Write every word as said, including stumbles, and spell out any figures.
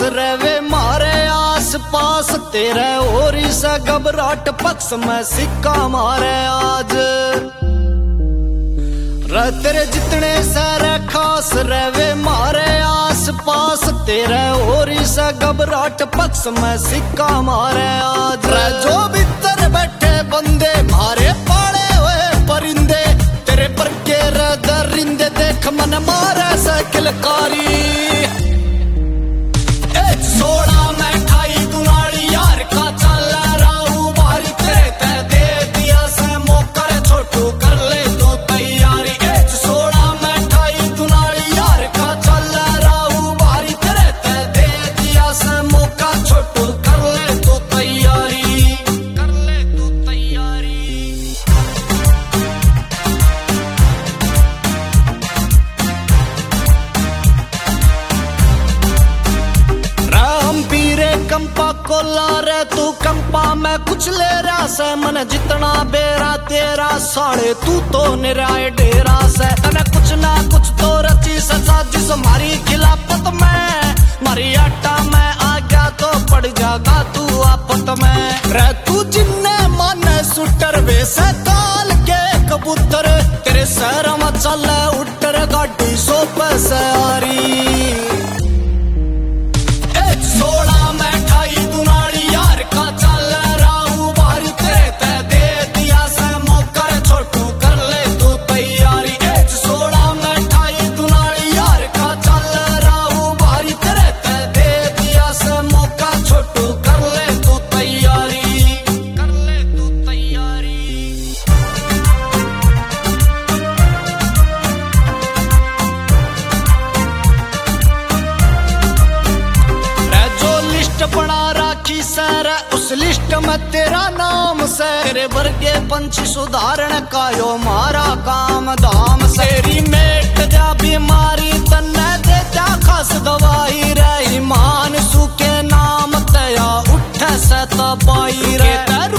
रहे मारे आस पास तेरे और से घबराहट पक्ष में सिक्का मारे आज रे तेरे जितने सारे खास रहे मारे आस पास तेरे और से घबराहट पक्ष में सिक्का मारे आज रे जो भीतर बैठे बंदे मारे पाले हुए परिंदे तेरे पर के रे दरिंदे देख मन मारे से किलकारी सोड़ा मैं खाई दुनाड़ी यार का चल राहू बारी तेरे ते दे दिया से मोकर छोटू कर ले तू तैयारी सोड़ा मैं खाई दुनाड़ी यार का चल राहू बारी तेरे ते दे दिया से मौका छोटू कर ले तू तैयारी कर ले तू तैयारी कंपा को ला रे तू कंपा मैं कुछ ले रहा से मन जितना बेरा तेरा साढ़े तू तो निराय डेरा से तने कुछ ना कुछ तो रची सजा जिस मारी खिलाफत में मारी आटा में आ गया तो पड़ जागा तू आपत में रे तू जिन्ने माने सुटर वे से काल के कबूतर तेरे सर में चले उठर गाड़ी सो पैसे आ रही सोड़ा मैं खाई दुनाड़ी यार का चल राहू बारी तेरे ते दे दिया से मौकर छोटू कर ले तू तैयारी सोड़ा मैं खाई दुनाड़ी यार का चल राहू बारी तेरे ते दे दिया से मौका छोटू कर ले तू तैयारी कर ले तू तैयारी बना राखी सर उस लिस्ट में तेरा नाम से तेरे वर्गे पंछी सुधारण का यो मारा काम धाम से तेरी मेट जा बीमारी तन्ने दे जा खास दवाई रे ईमान सुके नाम तया उठ से तबाई रे